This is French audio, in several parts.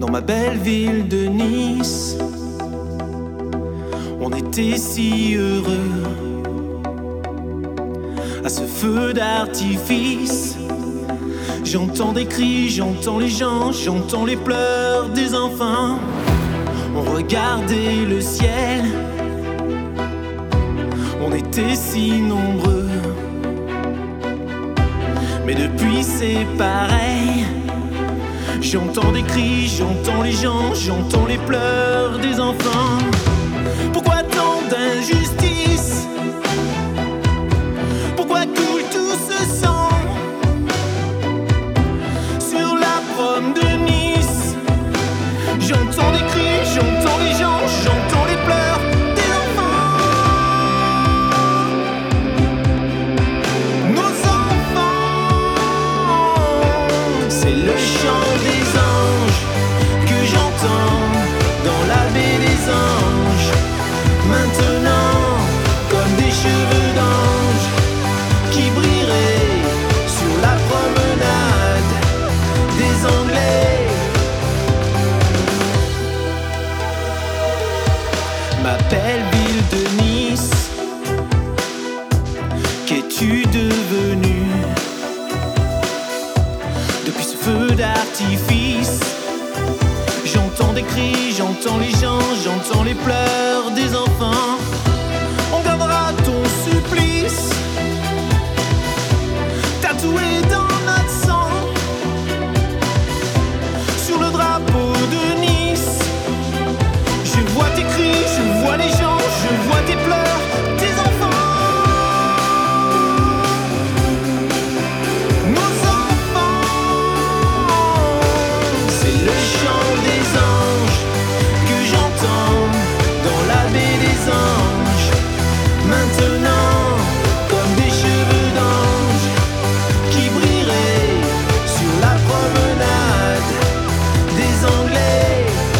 dans ma belle ville de Nice. On était si heureux à ce feu d'artifice. J'entends des cris, j'entends les gens, j'entends les pleurs des enfants. On regardait le ciel, on était si nombreux. Mais depuis c'est pareil. J'entends des cris, j'entends les gens, j'entends les pleurs des enfants. Pourquoi tant d'injustice? Pourquoi coule tout ce sang sur la prom de Nice? J'entends des cris, j'entends les gens, j'entends les pleurs des enfants. Nos enfants, c'est le chant des anges que j'entends dans la baie des anges. Maintenant, comme des cheveux d'ange qui brilleraient sur la promenade des Anglais. Ma belle ville de Nice, qu'es-tu devenue depuis ce feu d'artifice? J'entends des cris, j'entends les gens, j'entends les pleurs des enfants. On gardera ton supplice tatoué dans notre sang sur le drapeau de Nice. Je vois tes cris, je vois les gens, je vois tes pleurs, tes enfants. Nos enfants, c'est le chant des anges que j'entends dans la baie des anges. Maintenant, comme des cheveux d'ange qui brilleraient sur la promenade des Anglais.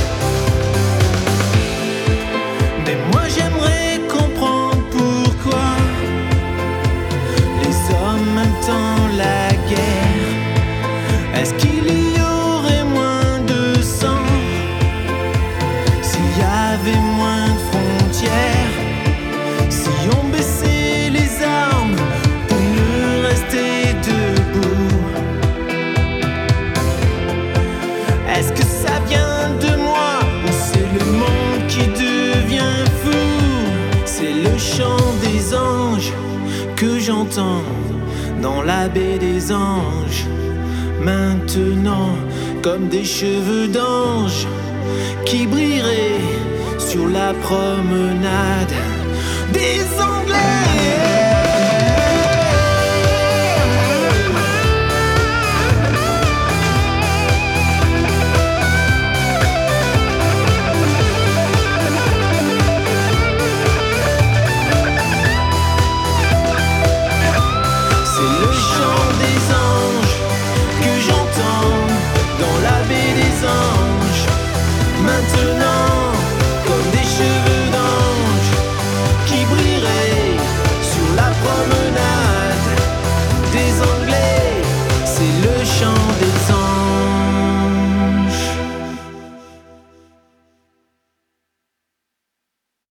Mais moi j'aimerais comprendre pourquoi les hommes aiment la guerre. Est-ce qu'il y aurait moins de sang s'il y avait moins de frontières? Si on baissait les armes pour mieux rester debout? Est-ce que ça vient de moi ou c'est le monde qui devient fou? C'est le chant des anges que j'entends dans la baie des anges. Maintenant, comme des cheveux d'ange qui brilleraient sur la promenade des Anglais.